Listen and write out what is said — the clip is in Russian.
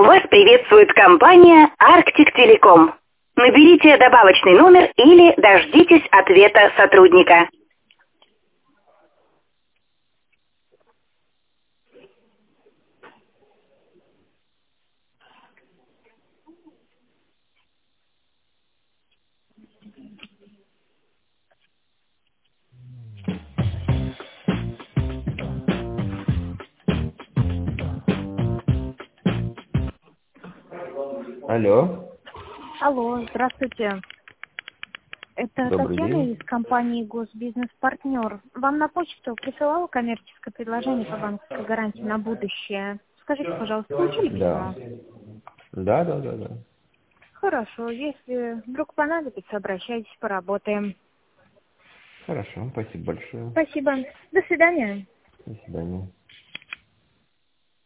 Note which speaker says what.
Speaker 1: Вас приветствует компания Arctic Telecom. Наберите добавочный номер или дождитесь ответа сотрудника.
Speaker 2: Алло,
Speaker 3: Алло, здравствуйте. Это
Speaker 2: добрый
Speaker 3: Татьяна
Speaker 2: день.
Speaker 3: из компании Госбизнес-партнер. Вам на почту присылала коммерческое предложение по банковской гарантии на будущее. Скажите, пожалуйста, получили
Speaker 2: Да.
Speaker 3: письмо?
Speaker 2: Да.
Speaker 3: Хорошо, если вдруг понадобится, обращайтесь, поработаем.
Speaker 2: Хорошо, спасибо большое.
Speaker 3: Спасибо. До свидания.
Speaker 2: До свидания.